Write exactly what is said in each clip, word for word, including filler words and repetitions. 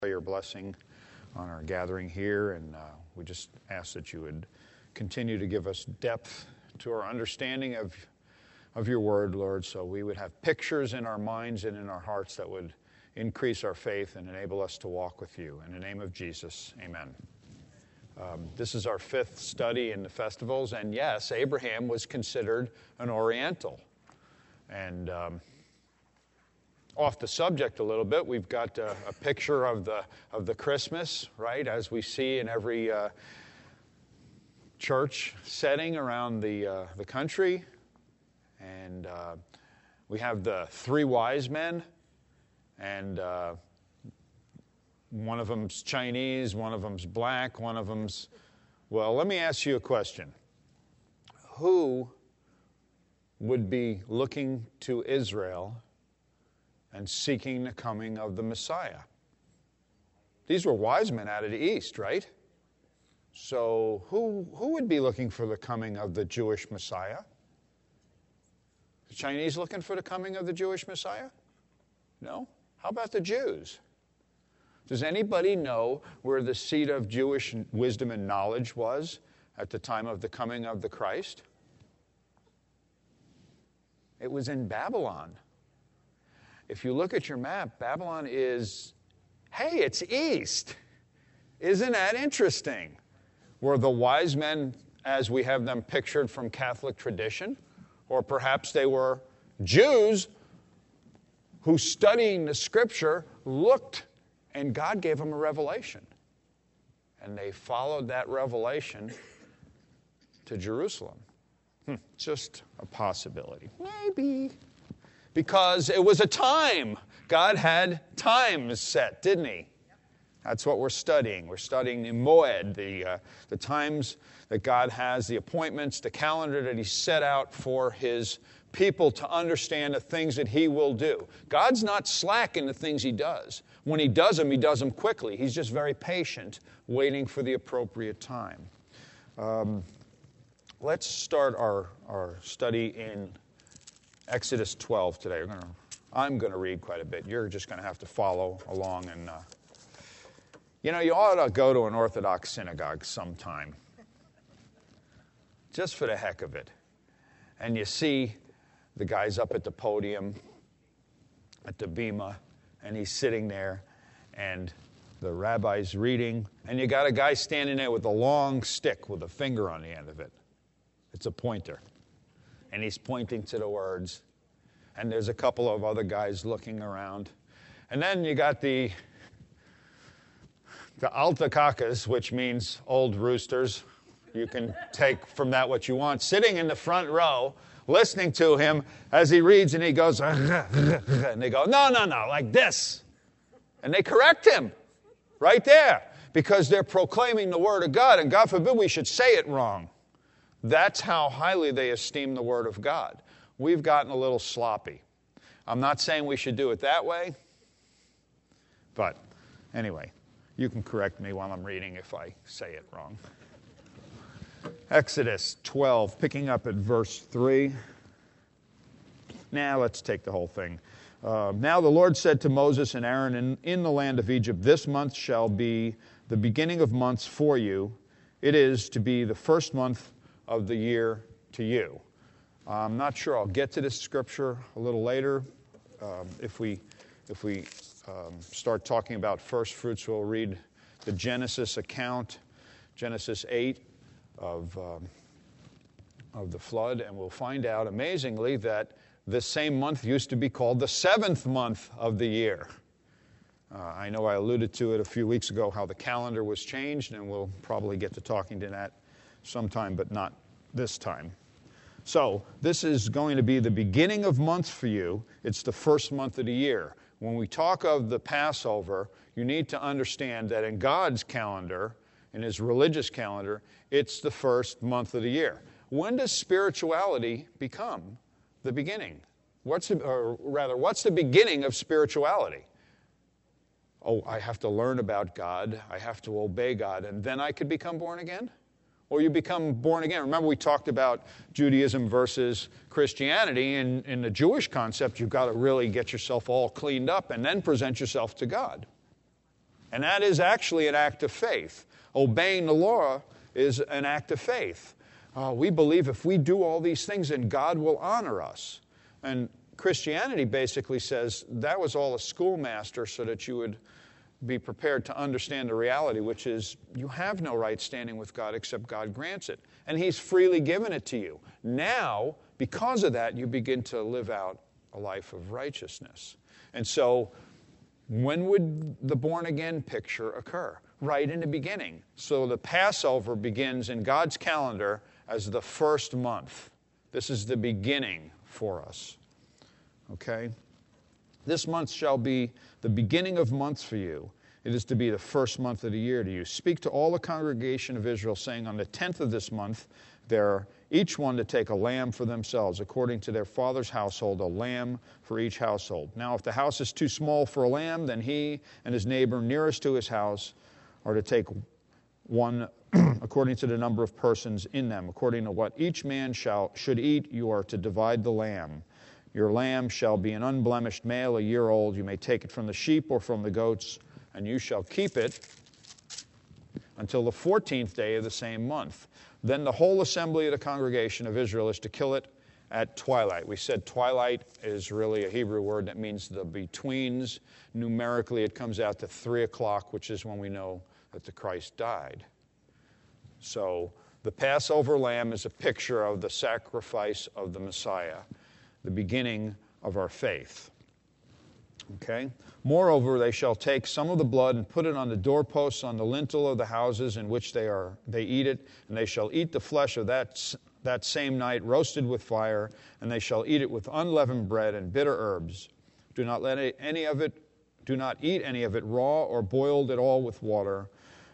Your blessing on our gathering here, and uh, we just ask that you would continue to give us depth to our understanding of of your word, Lord, so we would have pictures in our minds and in our hearts that would increase our faith and enable us to walk with you. In the name of Jesus, amen. Um, this is our fifth study in the festivals, and yes, Abraham was considered an Oriental. And um, off the subject a little bit, we've got a, a picture of the of the Christmas, right, as we see in every uh, church setting around the uh, the country. And uh, we have the three wise men, and uh, one of them's Chinese, one of them's black, one of them's... Well, let me ask you a question. Who would be looking to Israel and seeking the coming of the Messiah? These were wise men out of the east, right? So who who would be looking for the coming of the Jewish Messiah? The Chinese looking for the coming of the Jewish Messiah? No? How about the Jews? Does anybody know where the seat of Jewish wisdom and knowledge was at the time of the coming of the Christ? It was in Babylon. If you look at your map, Babylon is, hey, it's east. Isn't that interesting? Were the wise men, as we have them pictured from Catholic tradition, or perhaps they were Jews who, studying the Scripture, looked and God gave them a revelation. And they followed that revelation to Jerusalem. Hmm, just a possibility. Maybe. Because it was a time. God had times set, didn't he? That's what we're studying. We're studying the Moed, the, uh, the times that God has, the appointments, the calendar that he set out for his people to understand the things that he will do. God's not slack in the things he does. When he does them, he does them quickly. He's just very patient, waiting for the appropriate time. Um, let's start our, our study in Exodus twelve today. We're gonna, I'm going to read quite a bit. You're just going to have to follow along. And uh, you know, you ought to go to an Orthodox synagogue sometime, just for the heck of it. And you see the guy's up at the podium, at the bima, and he's sitting there, and the rabbi's reading, and you got a guy standing there with a long stick with a finger on the end of it. It's a pointer. And he's pointing to the words. And there's a couple of other guys looking around. And then you got the the altakakas, which means old roosters. You can take from that what you want. Sitting in the front row, listening to him as he reads, and he goes, and they go, no, no, no, like this. And they correct him right there because they're proclaiming the Word of God. And God forbid we should say it wrong. That's how highly they esteem the Word of God. We've gotten a little sloppy. I'm not saying we should do it that way, but anyway, you can correct me while I'm reading if I say it wrong. Exodus twelve, picking up at verse three. Now let's take the whole thing. Uh, now the Lord said to Moses and Aaron, in, in the land of Egypt, this month shall be the beginning of months for you. It is to be the first month of the year to you. I'm not sure I'll get to this scripture a little later. Um, if we if we um, start talking about first fruits, we'll read the Genesis account, Genesis eight, of, um, of the flood, and we'll find out, amazingly, that this same month used to be called the seventh month of the year. Uh, I know I alluded to it a few weeks ago, how the calendar was changed, and we'll probably get to talking to that sometime, but not this time. So this is going to be the beginning of months for you. It's the first month of the year. When we talk of the Passover, you need to understand that in God's calendar, in his religious calendar, it's the first month of the year. When does spirituality become the beginning? What's the, or rather, what's the beginning of spirituality? Oh, I have to learn about God, I have to obey God, and then I could become born again? Or you become born again. Remember, we talked about Judaism versus Christianity. In, in the Jewish concept, you've got to really get yourself all cleaned up and then present yourself to God. And that is actually an act of faith. Obeying the law is an act of faith. Uh, we believe if we do all these things, then God will honor us. And Christianity basically says that was all a schoolmaster so that you would be prepared to understand the reality, which is you have no right standing with God except God grants it. And He's freely given it to you. Now, because of that, you begin to live out a life of righteousness. And so, when would the born-again picture occur? Right in the beginning. So the Passover begins in God's calendar as the first month. This is the beginning for us. Okay? This month shall be the beginning of months for you. It is to be the first month of the year to you. Speak to all the congregation of Israel, saying, on the tenth of this month, they're each one to take a lamb for themselves, according to their father's household, a lamb for each household. Now, if the house is too small for a lamb, then he and his neighbor nearest to his house are to take one according to the number of persons in them. According to what each man shall should eat, you are to divide the lamb. Your lamb shall be an unblemished male, a year old. You may take it from the sheep or from the goats, and you shall keep it until the fourteenth day of the same month. Then the whole assembly of the congregation of Israel is to kill it at twilight. We said twilight is really a Hebrew word that means the betweens. Numerically, it comes out to three o'clock, which is when we know that the Christ died. So the Passover lamb is a picture of the sacrifice of the Messiah, the beginning of our faith. Okay? Moreover, they shall take some of the blood and put it on the doorposts, on the lintel of the houses in which they are they eat it, and they shall eat the flesh of that that same night, roasted with fire, and they shall eat it with unleavened bread and bitter herbs. Do not let any of it, do not eat any of it raw or boiled at all with water,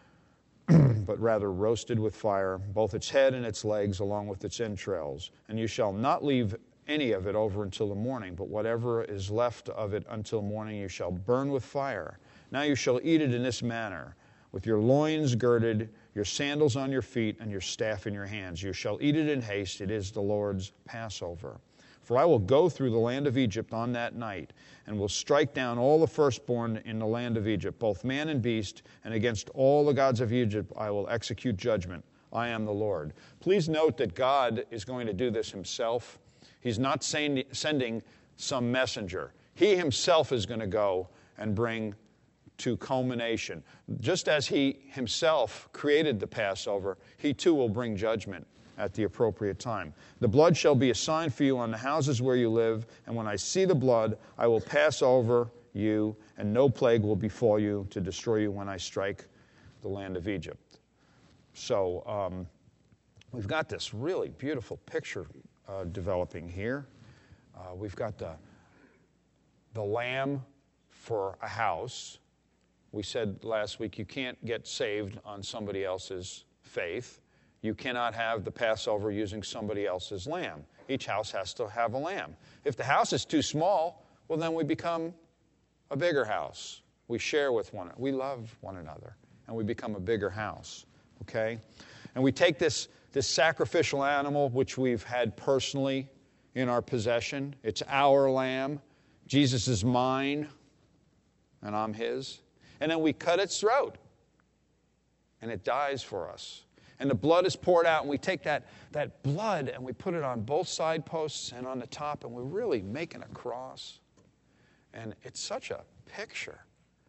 but rather roasted with fire, both its head and its legs, along with its entrails. And you shall not leave any of it over until the morning, but whatever is left of it until morning you shall burn with fire. Now you shall eat it in this manner, with your loins girded, your sandals on your feet, and your staff in your hands. You shall eat it in haste. It is the Lord's Passover. For I will go through the land of Egypt on that night, and will strike down all the firstborn in the land of Egypt, both man and beast, and against all the gods of Egypt I will execute judgment. I am the Lord. Please note that God is going to do this himself. He's not saying, sending some messenger. He himself is going to go and bring to culmination. Just as he himself created the Passover, he too will bring judgment at the appropriate time. The blood shall be a sign for you on the houses where you live, and when I see the blood, I will pass over you, and no plague will befall you to destroy you when I strike the land of Egypt. So um, we've got this really beautiful picture Uh, developing here. Uh, we've got the, the lamb for a house. We said last week you can't get saved on somebody else's faith. You cannot have the Passover using somebody else's lamb. Each house has to have a lamb. If the house is too small, well, then we become a bigger house. We share with one another. We love one another, and we become a bigger house. Okay? And we take this This sacrificial animal, which we've had personally in our possession. It's our lamb. Jesus is mine, and I'm his. And then we cut its throat, and it dies for us. And the blood is poured out, and we take that, that blood, and we put it on both side posts and on the top, and we're really making a cross. And it's such a picture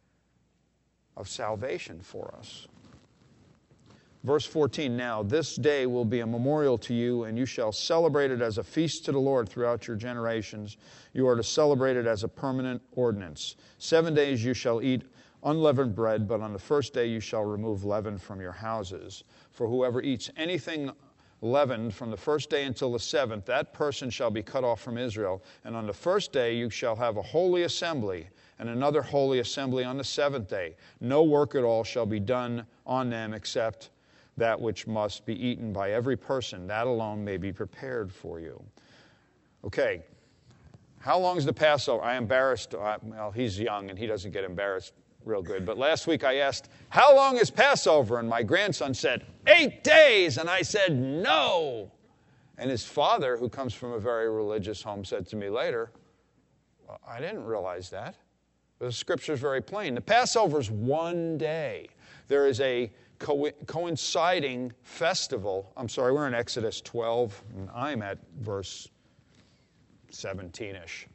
of salvation for us. Verse fourteen, now this day will be a memorial to you, and you shall celebrate it as a feast to the Lord throughout your generations. You are to celebrate it as a permanent ordinance. Seven days you shall eat unleavened bread, but on the first day you shall remove leaven from your houses. For whoever eats anything leavened from the first day until the seventh, that person shall be cut off from Israel. And on the first day you shall have a holy assembly, and another holy assembly on the seventh day. No work at all shall be done on them except that which must be eaten by every person. That alone may be prepared for you. Okay, how long is the Passover? I embarrassed, uh, well, he's young and he doesn't get embarrassed real good. But last week I asked, how long is Passover? And my grandson said, eight days. And I said, no. And his father, who comes from a very religious home, said to me later, well, I didn't realize that. The Scripture is very plain. The Passover is one day. There is a co- coinciding festival. I'm sorry, we're in Exodus twelve, and I'm at verse seventeen-ish.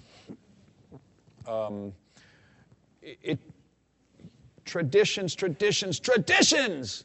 Um, it, it traditions, traditions, traditions.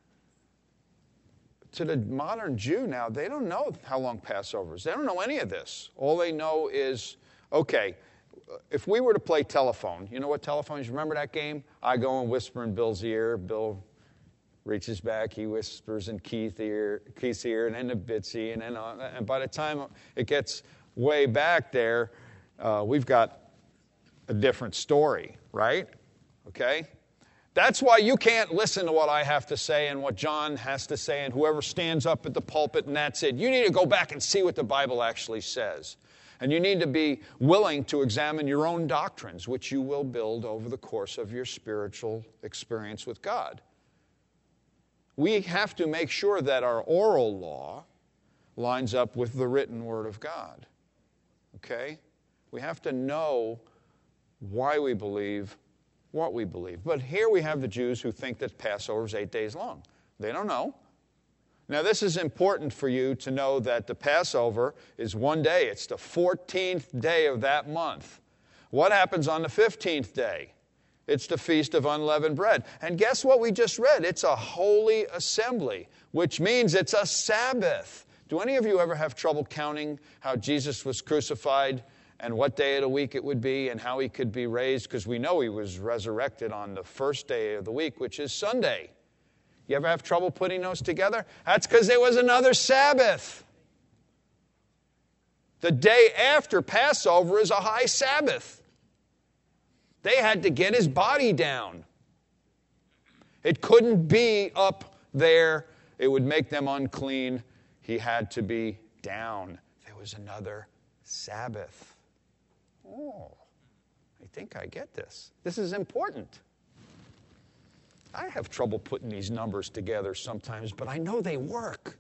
To the modern Jew now, they don't know how long Passover is. They don't know any of this. All they know is, okay, if we were to play telephone, you know what telephone is? Remember that game? I go and whisper in Bill's ear. Bill reaches back. He whispers in Keith ear, Keith's ear, and then to Bitsy. And, then on, and by the time it gets way back there, uh, we've got a different story, right? Okay? That's why you can't listen to what I have to say and what John has to say and whoever stands up at the pulpit and that's it. You need to go back and see what the Bible actually says. And you need to be willing to examine your own doctrines, which you will build over the course of your spiritual experience with God. We have to make sure that our oral law lines up with the written Word of God. Okay? We have to know why we believe what we believe. But here we have the Jews who think that Passover is eight days long. They don't know. Now, this is important for you to know that the Passover is one day. It's the fourteenth day of that month. What happens on the fifteenth day? It's the Feast of Unleavened Bread. And guess what we just read? It's a holy assembly, which means it's a Sabbath. Do any of you ever have trouble counting how Jesus was crucified and what day of the week it would be and how he could be raised? Because we know he was resurrected on the first day of the week, which is Sunday. You ever have trouble putting those together? That's because there was another Sabbath. The day after Passover is a high Sabbath. They had to get his body down. It couldn't be up there. It would make them unclean. He had to be down. There was another Sabbath. Oh, I think I get this. This is important. I have trouble putting these numbers together sometimes, but I know they work.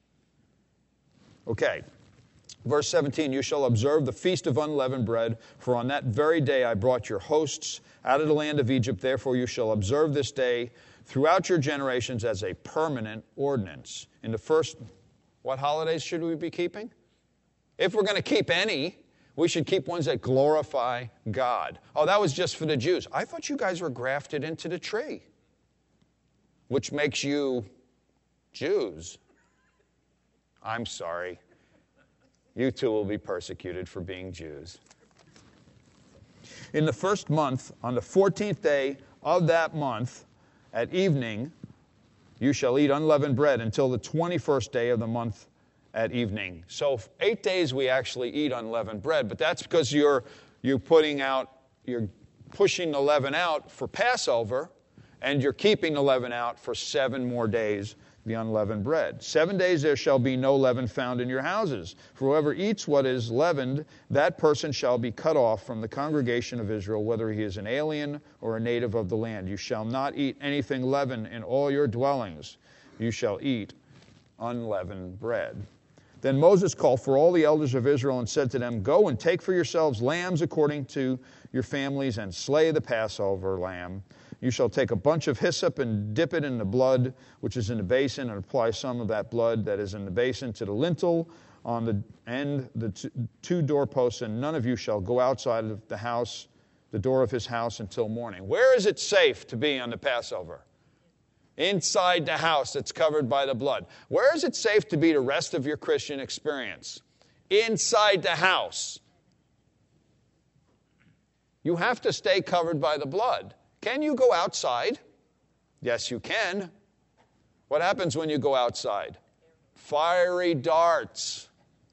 Okay, verse seventeen, you shall observe the feast of unleavened bread, for on that very day I brought your hosts out of the land of Egypt. Therefore you shall observe this day throughout your generations as a permanent ordinance. In the first, what holidays should we be keeping? If we're going to keep any, we should keep ones that glorify God. Oh, that was just for the Jews. I thought you guys were grafted into the tree, which makes you Jews. I'm sorry. You too will be persecuted for being Jews. In the first month, on the fourteenth day of that month, at evening, you shall eat unleavened bread until the twenty-first day of the month at evening. So eight days we actually eat unleavened bread, but that's because you're you're putting out, you're pushing the leaven out for Passover, and you're keeping the leaven out for seven more days, the unleavened bread. Seven days there shall be no leaven found in your houses. For whoever eats what is leavened, that person shall be cut off from the congregation of Israel, whether he is an alien or a native of the land. You shall not eat anything leavened in all your dwellings. You shall eat unleavened bread. Then Moses called for all the elders of Israel and said to them, go and take for yourselves lambs according to your families and slay the Passover lamb. You shall take a bunch of hyssop and dip it in the blood which is in the basin, and apply some of that blood that is in the basin to the lintel on the end, the t- two doorposts, and none of you shall go outside of the house, the door of his house, until morning. Where is it safe to be on the Passover? Inside the house that's covered by the blood. Where is it safe to be the rest of your Christian experience? Inside the house. You have to stay covered by the blood. Can you go outside? Yes, you can. What happens when you go outside? Fiery darts.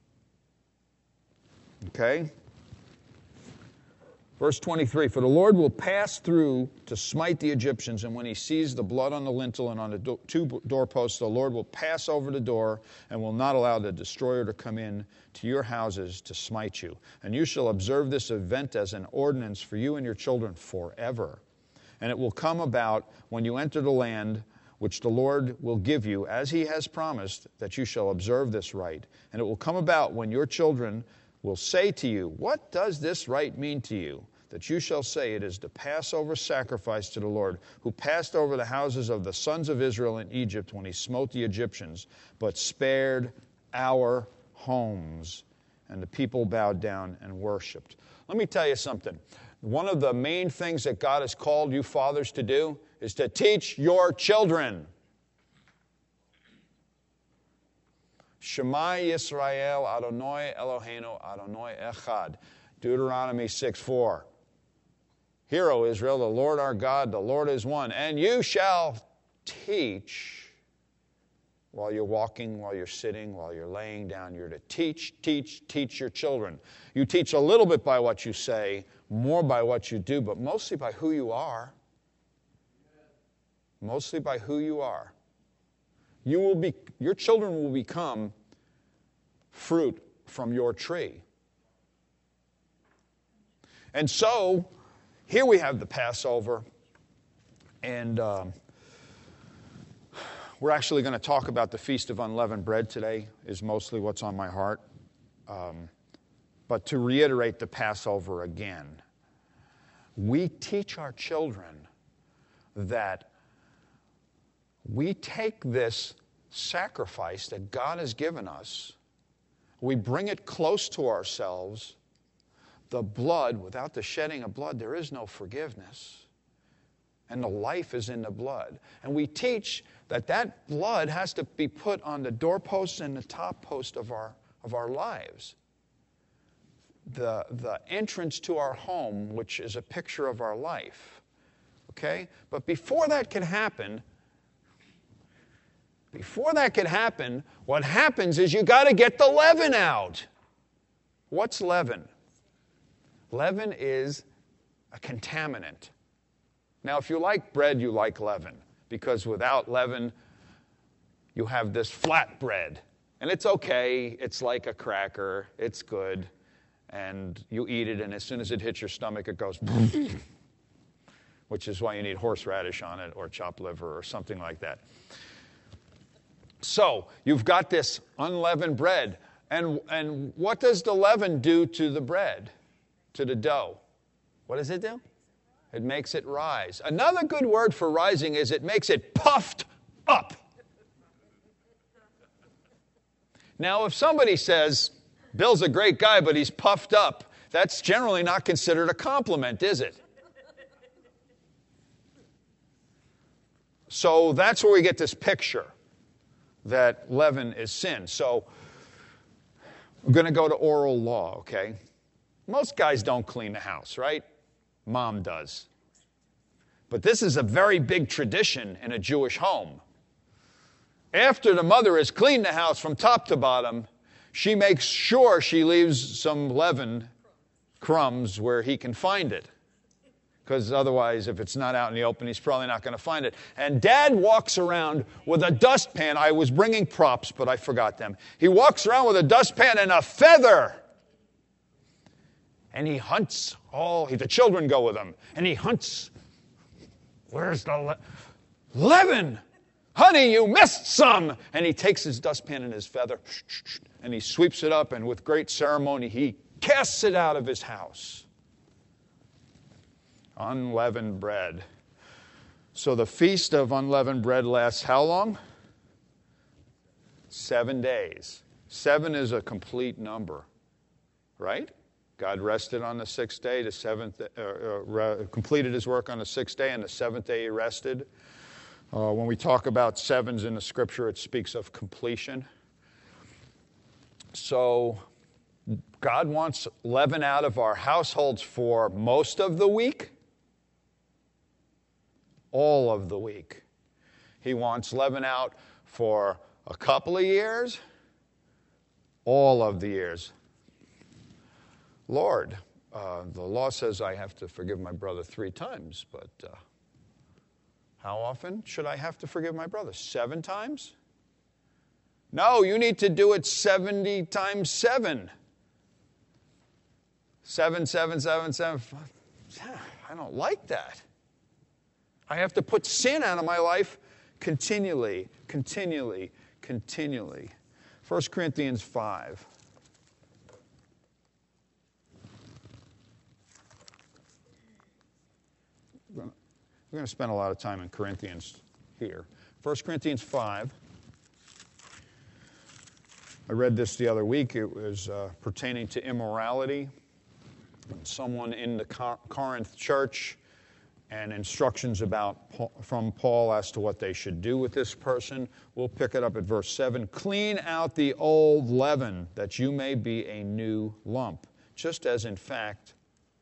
Okay? Verse twenty-three, for the Lord will pass through to smite the Egyptians, and when he sees the blood on the lintel and on the do- two doorposts, the Lord will pass over the door and will not allow the destroyer to come in to your houses to smite you. And you shall observe this event as an ordinance for you and your children forever. And it will come about when you enter the land which the Lord will give you, as he has promised, that you shall observe this rite. And it will come about when your children will say to you, what does this rite mean to you? that you shall say, it is the Passover sacrifice to the Lord, who passed over the houses of the sons of Israel in Egypt when he smote the Egyptians, but spared our homes. And the people bowed down and worshiped. Let me tell you something. One of the main things that God has called you fathers to do is to teach your children. Shema Yisrael Adonai Eloheinu Adonai Echad. Deuteronomy six four. Hear, O Israel, the Lord our God, the Lord is one. And you shall teach while you're walking, while you're sitting, while you're laying down. You're to teach, teach, teach your children. You teach a little bit by what you say, more by what you do, but mostly by who you are. Mostly by who you are. You will be, your children will become fruit from your tree. And so, here we have the Passover, and um, we're actually going to talk about the Feast of Unleavened Bread today, is mostly what's on my heart. Um, but to reiterate the Passover again, we teach our children that we take this sacrifice that God has given us, we bring it close to ourselves. The blood, without the shedding of blood, there is no forgiveness. And the life is in the blood. And we teach that that blood has to be put on the doorposts and the top post of our, of our lives. The, the entrance to our home, which is a picture of our life. Okay? But before that can happen, before that can happen, what happens is you got to get the leaven out. What's leaven? Leaven is a contaminant. Now, if you like bread, you like leaven, because without leaven, you have this flat bread. And it's okay. It's like a cracker. It's good. And you eat it, and as soon as it hits your stomach, it goes, which is why you need horseradish on it or chopped liver or something like that. So, you've got this unleavened bread. And, and what does the leaven do to the bread? To the dough? What does it do? It makes it rise. Another good word for rising is it makes it puffed up. Now, if somebody says, Bill's a great guy, but he's puffed up, that's generally not considered a compliment, is it? So that's where we get this picture that leaven is sin. So we're going to go to oral law, okay? Most guys don't clean the house, right? Mom does. But this is a very big tradition in a Jewish home. After the mother has cleaned the house from top to bottom, she makes sure she leaves some leaven crumbs where he can find it. Because otherwise, if it's not out in the open, he's probably not going to find it. And Dad walks around with a dustpan. I was bringing props, but I forgot them. He walks around with a dustpan and a feather. And he hunts all, the children go with him, and he hunts. Where's the le- leaven? Honey, you missed some. And he takes his dustpan and his feather, and he sweeps it up, and with great ceremony, he casts it out of his house. Unleavened bread. So the Feast of Unleavened Bread lasts how long? Seven days. Seven is a complete number, right? God rested on the sixth day, the seventh, uh, uh, completed his work on the sixth day, and the seventh day he rested. Uh, when we talk about sevens in the Scripture, it speaks of completion. So God wants leaven out of our households for most of the week, all of the week. He wants leaven out for a couple of years, all of the years. Lord, uh, the law says I have to forgive my brother three times, but uh, how often should I have to forgive my brother? Seven times? No, you need to do it seventy times seven. Seven, seven, seven, seven. I don't like that. I have to put sin out of my life continually, continually, continually. First Corinthians five. We're going to spend a lot of time in Corinthians here. First Corinthians five. I read this the other week. It was uh, pertaining to immorality. Someone in the Corinth church, and instructions about from Paul as to what they should do with this person. We'll pick it up at verse seven. Clean out the old leaven, that you may be a new lump, just as in fact,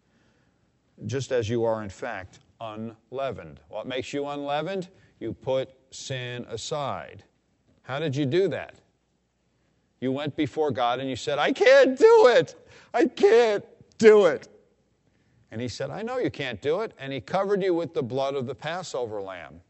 just as you are in fact unleavened. What makes you unleavened? You put sin aside. How did you do that? You went before God and you said, I can't do it. I can't do it. And he said, I know you can't do it. And he covered you with the blood of the Passover lamb.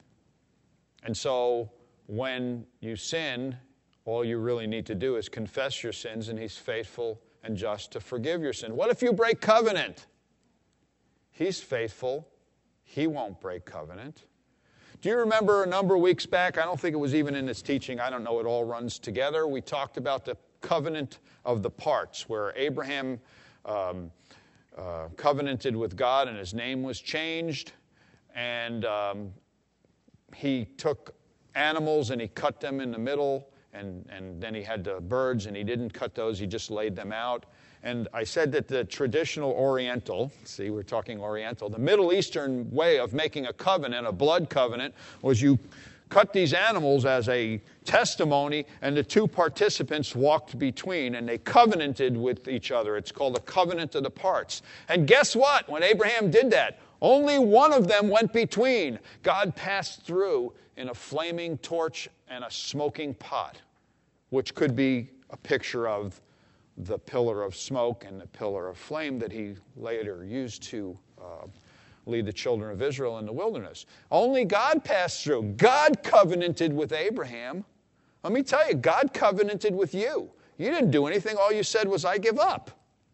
And so when you sin, all you really need to do is confess your sins, and he's faithful and just to forgive your sin. What if you break covenant? He's faithful. He won't break covenant. Do you remember a number of weeks back? I don't think it was even in this teaching. I don't know. It all runs together. We talked about the covenant of the parts, where Abraham um, uh, covenanted with God and his name was changed. And um, he took animals and he cut them in the middle. And, and then he had the birds, and he didn't cut those. He just laid them out. And I said that the traditional Oriental, see, we're talking Oriental, the Middle Eastern way of making a covenant, a blood covenant, was you cut these animals as a testimony, and the two participants walked between, and they covenanted with each other. It's called a covenant of the parts. And guess what? When Abraham did that, only one of them went between. God passed through in a flaming torch and a smoking pot, which could be a picture of the pillar of smoke and the pillar of flame that he later used to uh, lead the children of Israel in the wilderness. Only God passed through. God covenanted with Abraham. Let me tell you, God covenanted with you. You didn't do anything. All you said was, I give up.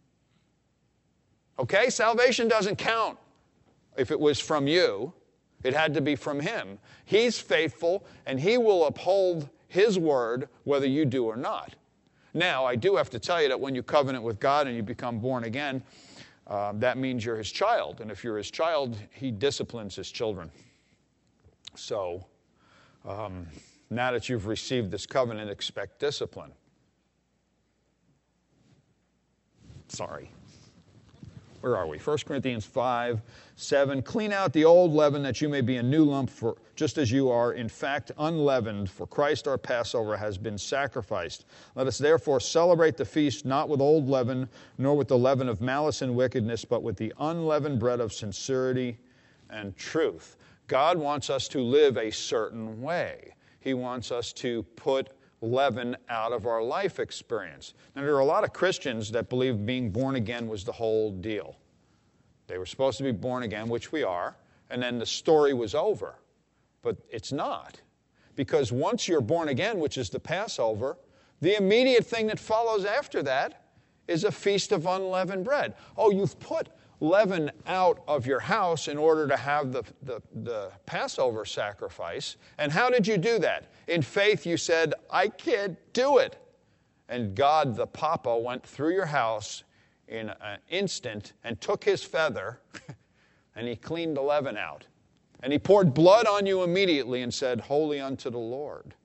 Okay? Salvation doesn't count if it was from you. It had to be from him. He's faithful, and he will uphold his word whether you do or not. Now, I do have to tell you that when you covenant with God and you become born again, uh, that means you're his child. And if you're his child, he disciplines his children. So, um, now that you've received this covenant, expect discipline. Sorry. Where are we? First Corinthians five, seven. Clean out the old leaven, that you may be a new lump, for just as you are, in fact, unleavened. For Christ our Passover has been sacrificed. Let us therefore celebrate the feast not with old leaven, nor with the leaven of malice and wickedness, but with the unleavened bread of sincerity and truth. God wants us to live a certain way. He wants us to put leaven out of our life experience. Now, there are a lot of Christians that believe being born again was the whole deal. They were supposed to be born again, which we are, and then the story was over. But it's not. Because once you're born again, which is the Passover, the immediate thing that follows after that is a feast of unleavened bread. Oh, you've put leaven out of your house in order to have the, the, the Passover sacrifice. And how did you do that? In faith, you said, I can't do it. And God, the Papa, went through your house in an instant and took his feather and he cleaned the leaven out. And he poured blood on you immediately and said, Holy unto the Lord.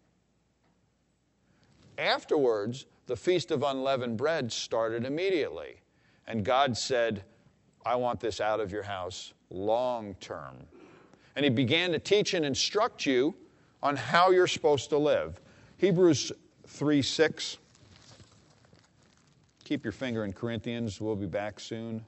Afterwards, the Feast of Unleavened Bread started immediately. And God said, I want this out of your house long term. And he began to teach and instruct you on how you're supposed to live. Hebrews three six. Keep your finger in Corinthians. We'll be back soon.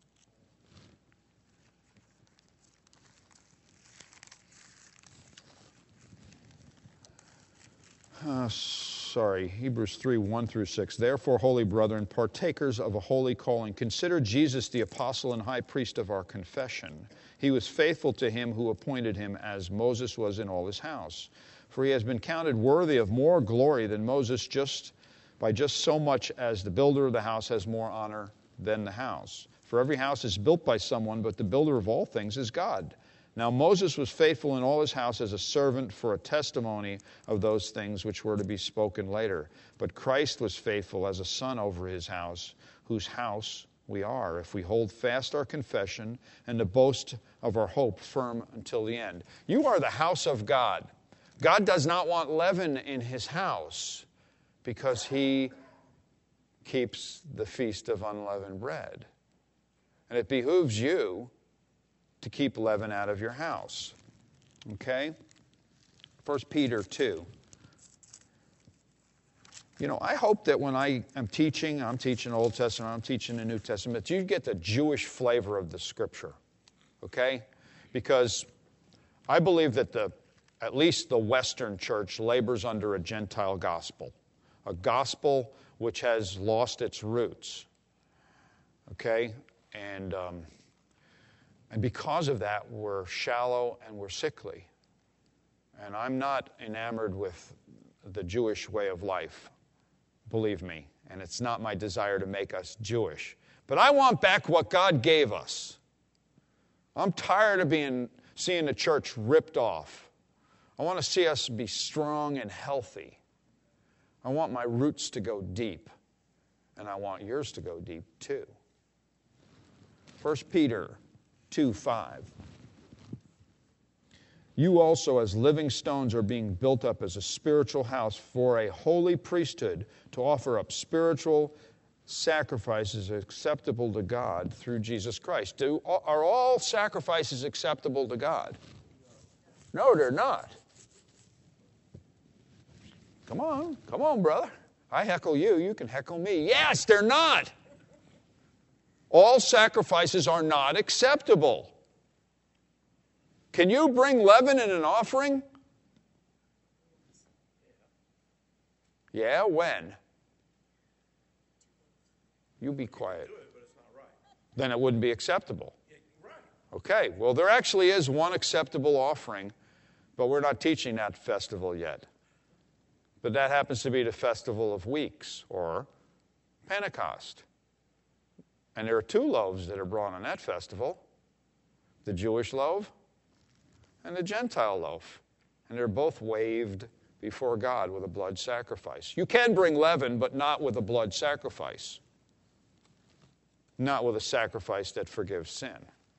Uh, sorry, Hebrews three, one through six. Therefore, holy brethren, partakers of a holy calling, consider Jesus the apostle and high priest of our confession. He was faithful to him who appointed him, as Moses was in all his house. For he has been counted worthy of more glory than Moses, just by just so much as the builder of the house has more honor than the house. For every house is built by someone, but the builder of all things is God. Now Moses was faithful in all his house as a servant for a testimony of those things which were to be spoken later. But Christ was faithful as a son over his house, whose house we are, if we hold fast our confession and the boast of our hope firm until the end. You are the house of God. God does not want leaven in his house because he keeps the feast of unleavened bread. And it behooves you to keep leaven out of your house. Okay? First Peter two. You know, I hope that when I am teaching, I'm teaching Old Testament, I'm teaching the New Testament, you get the Jewish flavor of the Scripture. Okay? Because I believe that the at least the Western church labors under a Gentile gospel, a gospel which has lost its roots. Okay? And, um, and because of that, we're shallow and we're sickly. And I'm not enamored with the Jewish way of life, believe me. And it's not my desire to make us Jewish. But I want back what God gave us. I'm tired of being seeing the church ripped off. I want to see us be strong and healthy. I want my roots to go deep. And I want yours to go deep too. First Peter two five. You also, as living stones, are being built up as a spiritual house for a holy priesthood to offer up spiritual sacrifices acceptable to God through Jesus Christ. Do, are all sacrifices acceptable to God? No, they're not. Come on, come on, brother. I heckle you, you can heckle me. Yes, they're not. All sacrifices are not acceptable. Can you bring leaven in an offering? Yeah, when? You be quiet. Then it wouldn't be acceptable. Okay, well, there actually is one acceptable offering, but we're not teaching that festival yet. But that happens to be the Festival of Weeks, or Pentecost. And there are two loaves that are brought on that festival, the Jewish loaf and the Gentile loaf. And they're both waved before God with a blood sacrifice. You can bring leaven, but not with a blood sacrifice. Not with a sacrifice that forgives sin.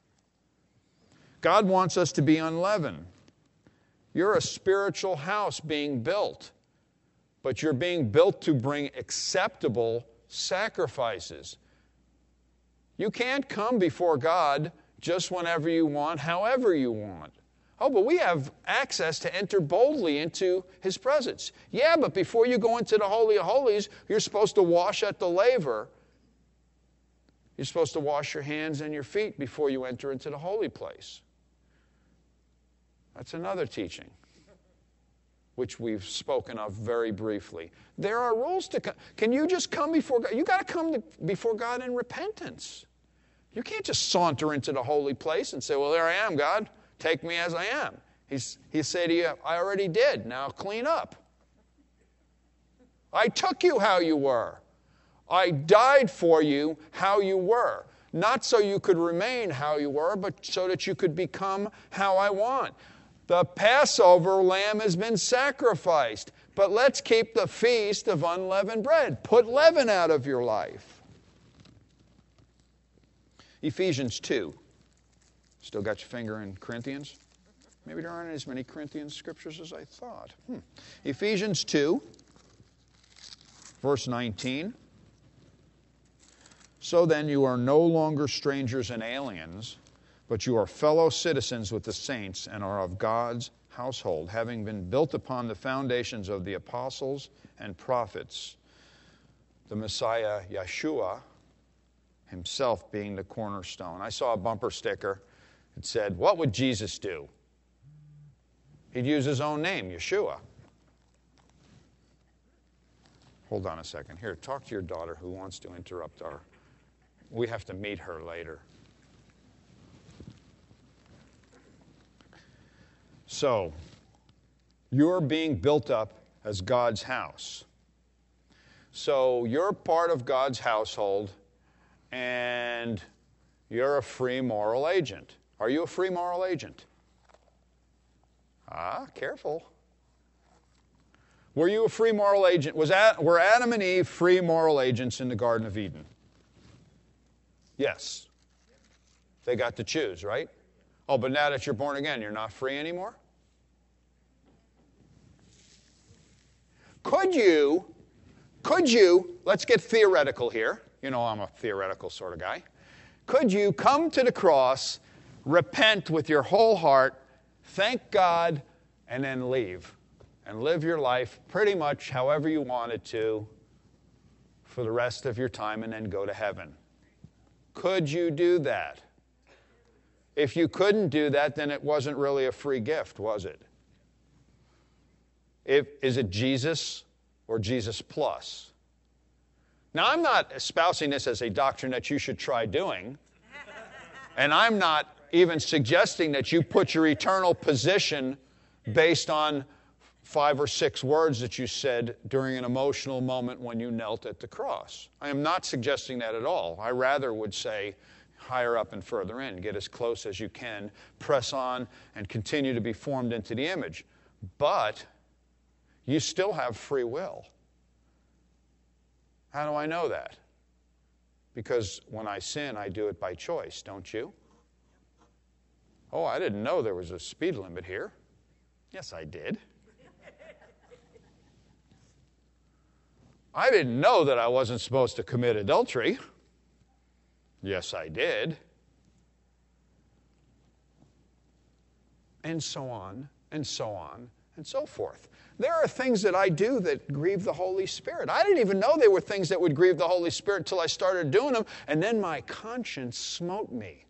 God wants us to be unleavened. You're a spiritual house being built, but you're being built to bring acceptable sacrifices. You can't come before God just whenever you want, however you want. Oh, but we have access to enter boldly into his presence. Yeah, but before you go into the Holy of Holies, you're supposed to wash at the laver. You're supposed to wash your hands and your feet before you enter into the holy place. That's another teaching, which we've spoken of very briefly. There are rules to come. Can you just come before God? You got to come to, before God in repentance. You can't just saunter into the holy place and say, well, there I am, God. Take me as I am. He's, he said to you, I already did. Now clean up. I took you how you were. I died for you how you were. Not so you could remain how you were, but so that you could become how I want. The Passover lamb has been sacrificed, but let's keep the feast of unleavened bread. Put leaven out of your life. Ephesians two. Still got your finger in Corinthians? Maybe there aren't as many Corinthians scriptures as I thought. Hmm. Ephesians two, verse nineteen. So then you are no longer strangers and aliens, but you are fellow citizens with the saints and are of God's household, having been built upon the foundations of the apostles and prophets, the Messiah, Yeshua, himself being the cornerstone. I saw a bumper sticker. It said, what would Jesus do? He'd use his own name, Yeshua. Hold on a second. Here, talk to your daughter who wants to interrupt our... We have to meet her later. So, you're being built up as God's house. So, you're part of God's household, and you're a free moral agent. Are you a free moral agent? Ah, careful. Were you a free moral agent? Was Ad, were Adam and Eve free moral agents in the Garden of Eden? Yes. They got to choose, right? Oh, but now that you're born again, you're not free anymore? Could you, could you, let's get theoretical here. You know I'm a theoretical sort of guy. Could you come to the cross, repent with your whole heart, thank God, and then leave? And live your life pretty much however you wanted to for the rest of your time and then go to heaven? Could you do that? If you couldn't do that, then it wasn't really a free gift, was it? If, is it Jesus or Jesus plus? Now, I'm not espousing this as a doctrine that you should try doing, and I'm not even suggesting that you put your eternal position based on five or six words that you said during an emotional moment when you knelt at the cross. I am not suggesting that at all. I rather would say higher up and further in. Get as close as you can. Press on and continue to be formed into the image. But you still have free will. How do I know that? Because when I sin, I do it by choice, don't you? Oh, I didn't know there was a speed limit here. Yes, I did. I didn't know that I wasn't supposed to commit adultery. Yes, I did. And so on, and so on, and so forth. There are things that I do that grieve the Holy Spirit. I didn't even know they were things that would grieve the Holy Spirit until I started doing them, and then my conscience smote me.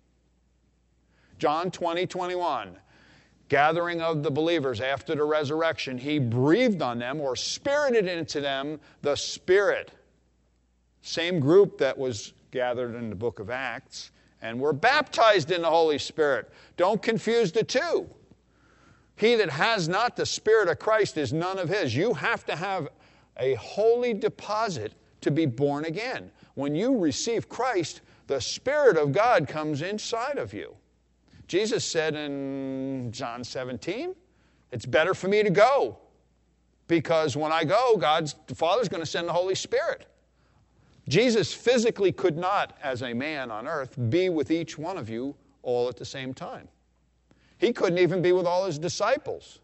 John twenty, twenty-one. Gathering of the believers after the resurrection, he breathed on them or spirited into them the Spirit. Same group that was gathered in the book of Acts and were baptized in the Holy Spirit. Don't confuse the two. He that has not the Spirit of Christ is none of his. You have to have a holy deposit to be born again. When you receive Christ, the Spirit of God comes inside of you. Jesus said in John seventeen, it's better for me to go because when I go, God's, the Father's going to send the Holy Spirit. Jesus physically could not, as a man on earth, be with each one of you all at the same time. He couldn't even be with all his disciples.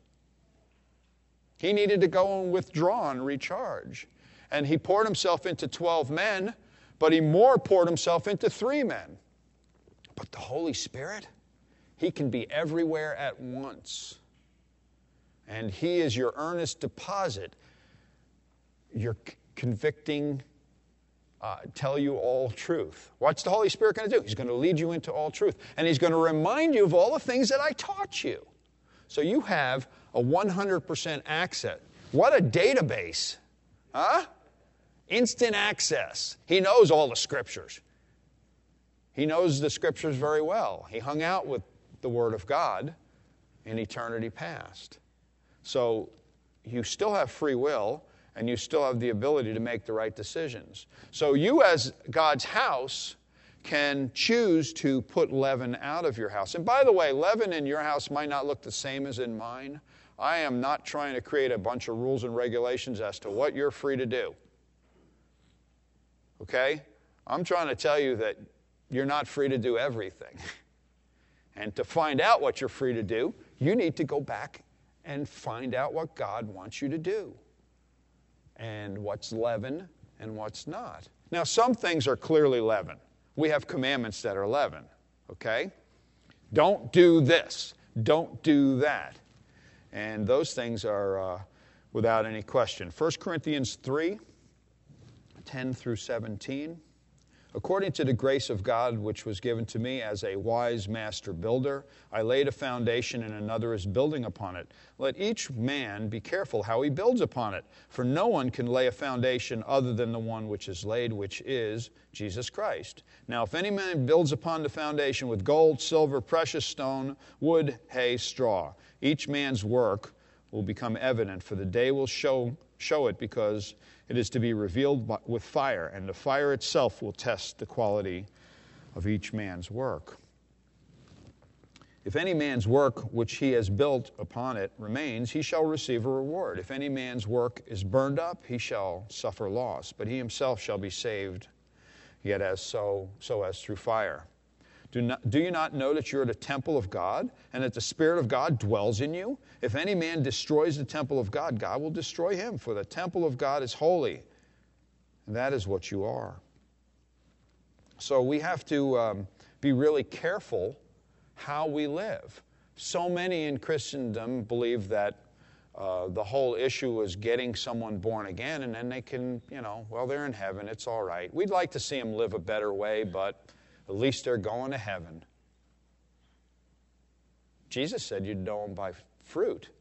He needed to go and withdraw and recharge. And he poured himself into twelve men, but he more poured himself into three men. But the Holy Spirit, he can be everywhere at once. And he is your earnest deposit, your convicting, uh, tell you all truth. What's the Holy Spirit going to do? He's going to lead you into all truth. And he's going to remind you of all the things that I taught you. So you have a one hundred percent access. What a database. Huh? Instant access. He knows all the scriptures. He knows the scriptures very well. He hung out with the Word of God in eternity past. So you still have free will, and you still have the ability to make the right decisions. So you as God's house can choose to put leaven out of your house. And by the way, leaven in your house might not look the same as in mine. I am not trying to create a bunch of rules and regulations as to what you're free to do. Okay? I'm trying to tell you that you're not free to do everything. And to find out what you're free to do, you need to go back and find out what God wants you to do. And what's leaven and what's not. Now, some things are clearly leaven. We have commandments that are leaven, okay? Don't do this. Don't do that. And those things are uh, without any question. First Corinthians three, ten through seventeen. According to the grace of God which was given to me as a wise master builder, I laid a foundation and another is building upon it. Let each man be careful how he builds upon it, for no one can lay a foundation other than the one which is laid, which is Jesus Christ. Now if any man builds upon the foundation with gold, silver, precious stone, wood, hay, straw, each man's work will become evident, for the day will show, show it, because it is to be revealed by, with fire, and the fire itself will test the quality of each man's work. If any man's work which he has built upon it remains, he shall receive a reward. If any man's work is burned up, he shall suffer loss, but he himself shall be saved, yet as so, so as through fire. Do, not, do you not know that you're the temple of God, and that the Spirit of God dwells in you? If any man destroys the temple of God, God will destroy him, for the temple of God is holy, and that is what you are. So we have to um, be really careful how we live. So many in Christendom believe that uh, the whole issue is getting someone born again, and then they can, you know, well, they're in heaven, it's all right. We'd like to see them live a better way, but at least they're going to heaven. Jesus said you'd know them by fruit.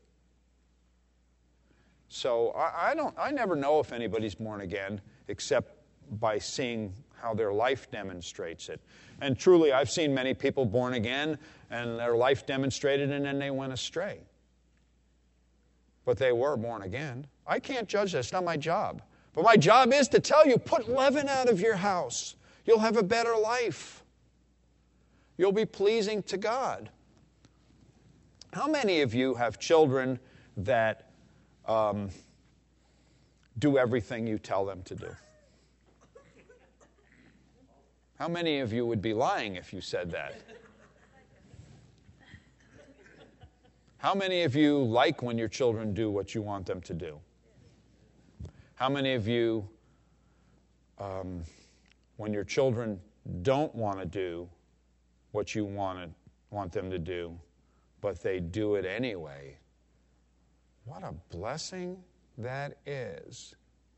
So I, I don't. I never know if anybody's born again except by seeing how their life demonstrates it. And truly, I've seen many people born again, and their life demonstrated, and then they went astray. But they were born again. I can't judge that. It's not my job. But my job is to tell you, put leaven out of your house. You'll have a better life. You'll be pleasing to God. How many of you have children that um, do everything you tell them to do? How many of you would be lying if you said that? How many of you like when your children do what you want them to do? How many of you, um, when your children don't want to do what you want, to, want them to do, but they do it anyway? What a blessing that is.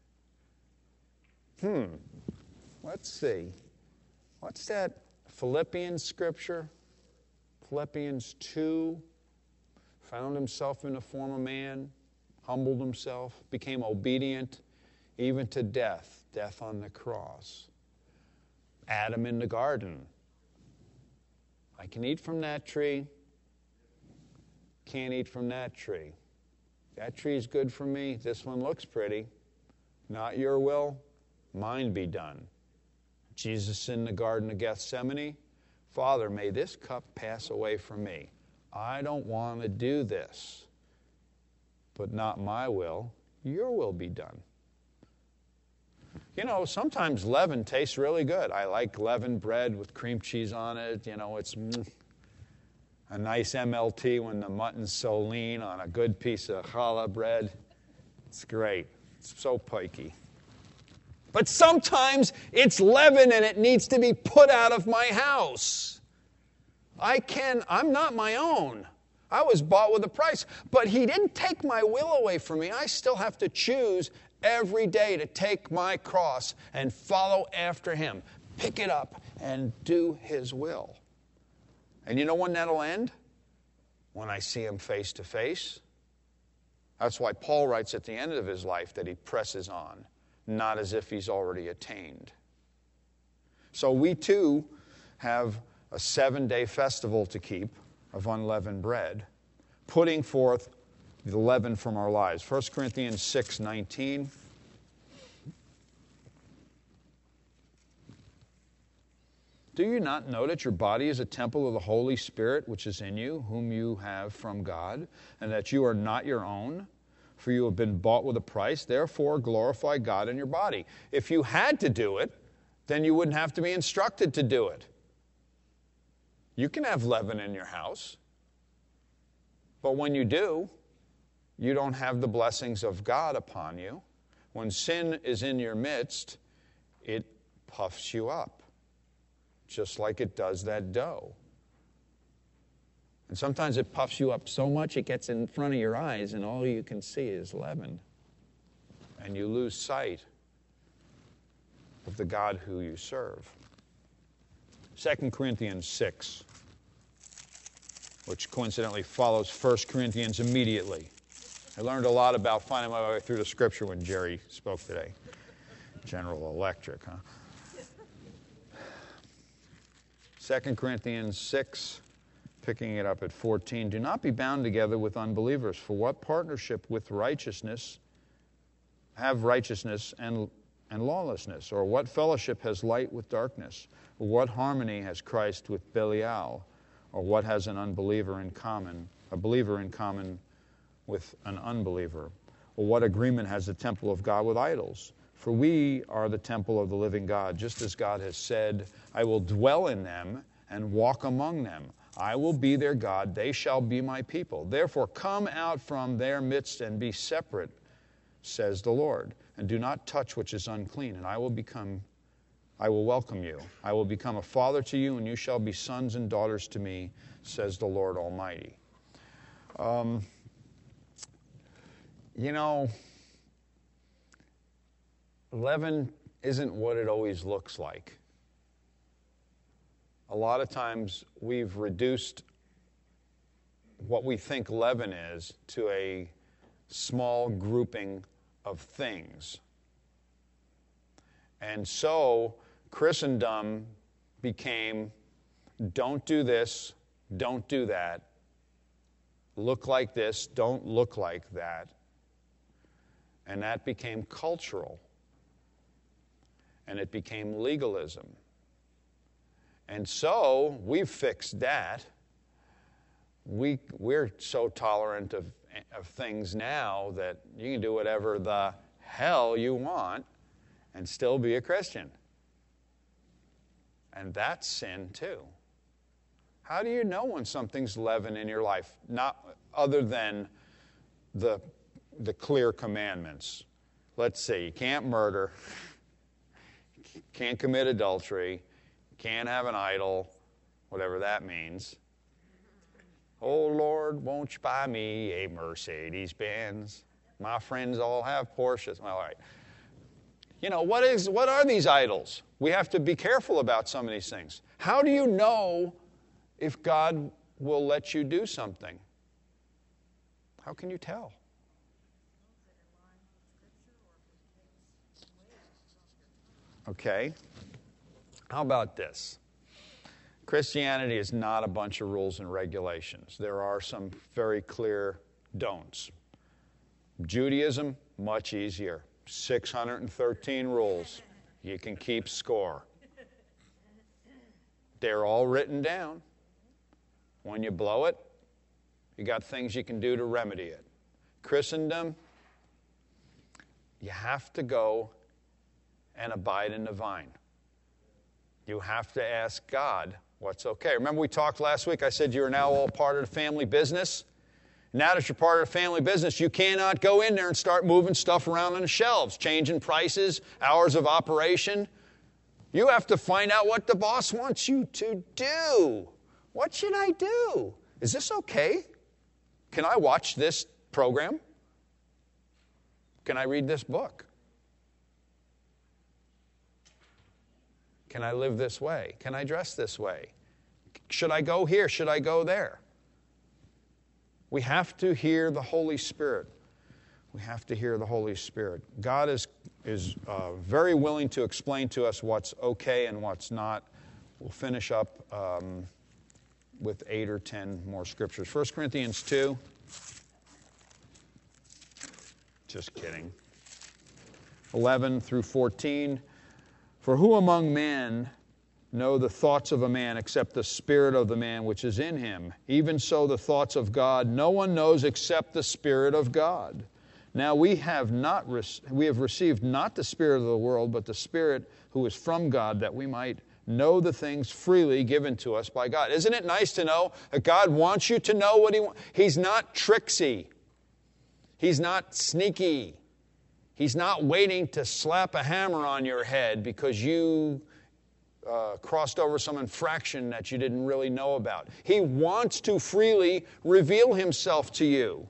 Hmm. Let's see. What's that Philippians scripture? Philippians two. Found himself in the form of man, humbled himself, became obedient even to death, death on the cross. Adam in the garden. I can eat from that tree, can't eat from that tree. That tree is good for me, this one looks pretty. Not your will, mine be done. Jesus in the Garden of Gethsemane, Father, may this cup pass away from me. I don't want to do this, but not my will, your will be done. You know, sometimes leaven tastes really good. I like leavened bread with cream cheese on it. You know, it's mm, a nice M L T when the mutton's so lean on a good piece of challah bread. It's great. It's so pikey. But sometimes it's leaven and it needs to be put out of my house. I can, I'm not my own. I was bought with a price. But he didn't take my will away from me. I still have to choose every day to take my cross and follow after him. Pick it up and do his will. And you know when that'll end? When I see him face to face. That's why Paul writes at the end of his life that he presses on, not as if he's already attained. So we too have a seven-day festival to keep of unleavened bread, putting forth the leaven from our lives. First Corinthians six nineteen. Do you not know that your body is a temple of the Holy Spirit which is in you, whom you have from God, and that you are not your own? For you have been bought with a price. Therefore, glorify God in your body. If you had to do it, then you wouldn't have to be instructed to do it. You can have leaven in your house. But when you do, you don't have the blessings of God upon you. When sin is in your midst, it puffs you up, just like it does that dough. And sometimes it puffs you up so much it gets in front of your eyes and all you can see is leaven. And you lose sight of the God who you serve. Second Corinthians six, which coincidentally follows First Corinthians immediately. I learned a lot about finding my way through the Scripture when Jerry spoke today. General Electric, huh? Second Corinthians six, picking it up at fourteen. Do not be bound together with unbelievers, for what partnership with righteousness have righteousness and, and lawlessness? Or what fellowship has light with darkness? Or what harmony has Christ with Belial? Or what has an unbeliever in common, a believer in common with an unbeliever? Or what agreement has the temple of God with idols? For we are the temple of the living God, just as God has said, I will dwell in them and walk among them. I will be their God, they shall be my people. Therefore come out from their midst and be separate, says the Lord, and do not touch which is unclean, and I will become I will welcome you. I will become a father to you, and you shall be sons and daughters to me, says the Lord Almighty. Um, you know, leaven isn't what it always looks like. A lot of times we've reduced what we think leaven is to a small grouping of things. And so Christendom became, don't do this, don't do that, look like this, don't look like that. And that became cultural. And it became legalism. And so we've fixed that. We, we're so tolerant of, of things now that you can do whatever the hell you want and still be a Christian. And that's sin too. How do you know when something's leaven in your life? Not other than the, the clear commandments. Let's see, you can't murder, can't commit adultery, can't have an idol, whatever that means. Oh Lord, won't you buy me a Mercedes-Benz? My friends all have Porsches. Well, all right. You know, what is what are these idols? We have to be careful about some of these things. How do you know if God will let you do something? How can you tell? Okay. How about this? Christianity is not a bunch of rules and regulations. There are some very clear don'ts. Judaism, much easier. six hundred thirteen rules. You can keep score. They're all written down. When you blow it, you got things you can do to remedy it. Christendom, you have to go and abide in the vine. You have to ask God what's okay. Remember we talked last week, I said you are now all part of the family business? Now that you're part of the family business, you cannot go in there and start moving stuff around on the shelves, changing prices, hours of operation. You have to find out what the boss wants you to do. What should I do? Is this okay? Can I watch this program? Can I read this book? Can I live this way? Can I dress this way? Should I go here? Should I go there? We have to hear the Holy Spirit. We have to hear the Holy Spirit. God is, is uh, very willing to explain to us what's okay and what's not. We'll finish up um, with eight or ten more scriptures. First Corinthians two. Just kidding. eleven through fourteen. For who among men know the thoughts of a man except the spirit of the man which is in him? Even so the thoughts of God no one knows except the Spirit of God. Now we have not we have received not the spirit of the world, but the Spirit who is from God, that we might know the things freely given to us by God. Isn't it nice to know that God wants you to know what He wants? He's not tricksy. He's not sneaky. He's not waiting to slap a hammer on your head because you uh, crossed over some infraction that you didn't really know about. He wants to freely reveal Himself to you.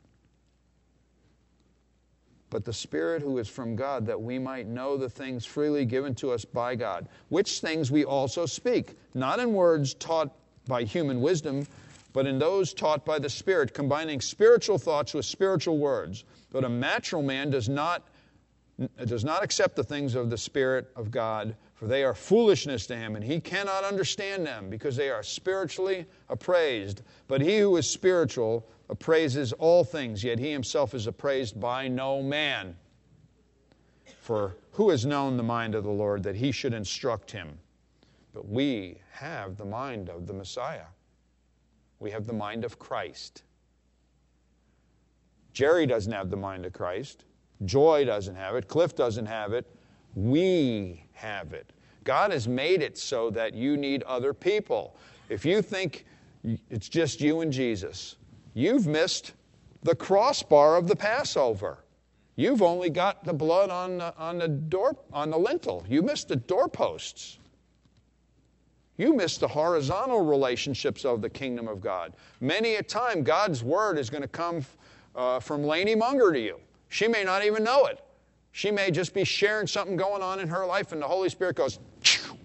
But the Spirit who is from God, that we might know the things freely given to us by God, which things we also speak, not in words taught by human wisdom, but in those taught by the Spirit, combining spiritual thoughts with spiritual words. But a natural man does not, does not accept the things of the Spirit of God, for they are foolishness to him, and he cannot understand them, because they are spiritually appraised. But he who is spiritual appraises all things, yet he himself is appraised by no man. For who has known the mind of the Lord, that he should instruct him? But we have the mind of the Messiah. We have the mind of Christ. Jerry doesn't have the mind of Christ. Joy doesn't have it. Cliff doesn't have it. We have it. God has made it so that you need other people. If you think it's just you and Jesus, you've missed the crossbar of the Passover. You've only got the blood on the, on the door, on the lintel. You missed the doorposts. You missed the horizontal relationships of the kingdom of God. Many a time, God's word is going to come uh, from Lainey Munger to you. She may not even know it. She may just be sharing something going on in her life, and the Holy Spirit goes, Chew.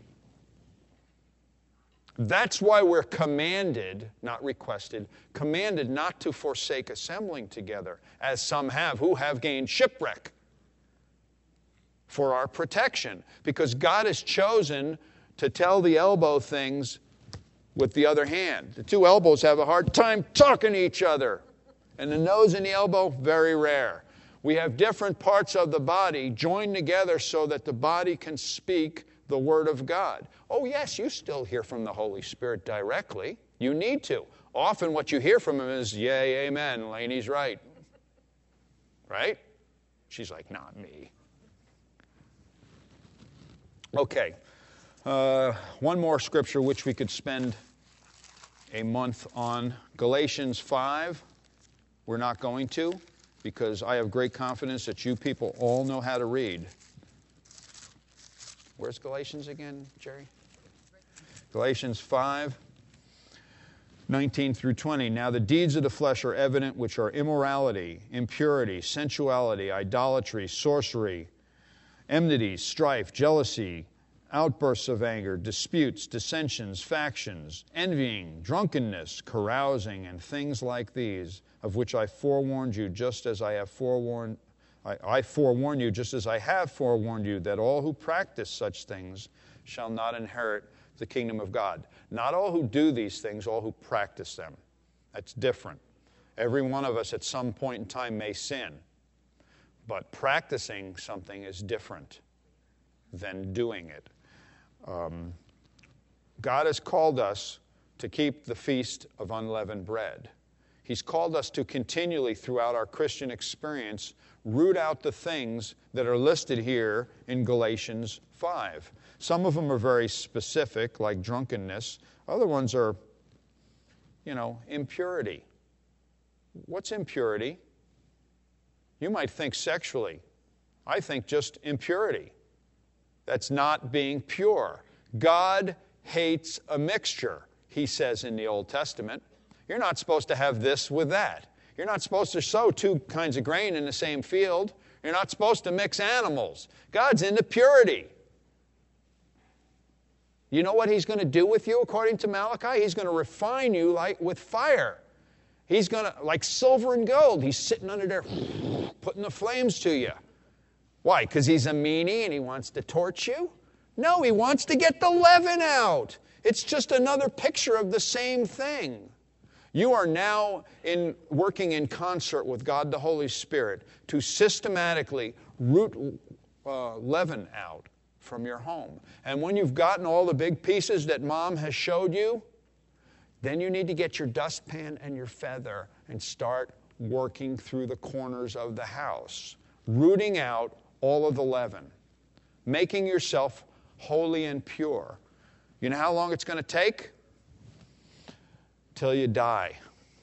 That's why we're commanded, not requested, commanded not to forsake assembling together, as some have, who have gained shipwreck for our protection. Because God has chosen to tell the elbow things with the other hand. The two elbows have a hard time talking to each other. And the nose and the elbow, very rare. We have different parts of the body joined together so that the body can speak the Word of God. Oh, yes, you still hear from the Holy Spirit directly. You need to. Often what you hear from Him is, yay, amen, Lainey's right. Right? She's like, not me. Okay. Uh, one more scripture which we could spend a month on. Galatians five. We're not going to, because I have great confidence that you people all know how to read. Where's Galatians again, Jerry? Galatians five, nineteen through twenty. Now the deeds of the flesh are evident, which are immorality, impurity, sensuality, idolatry, sorcery, enmity, strife, jealousy, outbursts of anger, disputes, dissensions, factions, envying, drunkenness, carousing, and things like these, of which I forewarned you, just as I have forewarned I, I forewarn you, just as I have forewarned you, that all who practice such things shall not inherit the kingdom of God. Not all who do these things, all who practice them. That's different. Every one of us at some point in time may sin, but practicing something is different than doing it. Um, God has called us to keep the feast of unleavened bread. He's called us to continually, throughout our Christian experience, root out the things that are listed here in Galatians five. Some of them are very specific, like drunkenness. Other ones are, you know, impurity. What's impurity? You might think sexually. I think just impurity. That's not being pure. God hates a mixture, He says in the Old Testament. You're not supposed to have this with that. You're not supposed to sow two kinds of grain in the same field. You're not supposed to mix animals. God's into purity. You know what He's going to do with you according to Malachi? He's going to refine you like with fire. He's going to, like silver and gold, He's sitting under there putting the flames to you. Why? Because He's a meanie and He wants to torch you? No, He wants to get the leaven out. It's just another picture of the same thing. You are now in working in concert with God the Holy Spirit to systematically root uh, leaven out from your home. And when you've gotten all the big pieces that Mom has showed you, then you need to get your dustpan and your feather and start working through the corners of the house, rooting out all of the leaven, making yourself holy and pure. You know how long it's going to take? Till you die.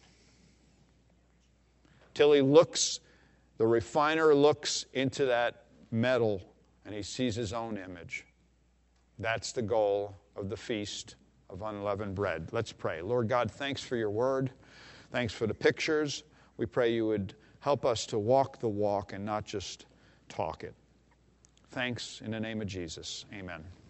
Till he looks, the refiner looks into that metal and he sees his own image. That's the goal of the Feast of Unleavened Bread. Let's pray. Lord God, thanks for your word. Thanks for the pictures. We pray you would help us to walk the walk and not just talk it. Thanks in the name of Jesus. Amen.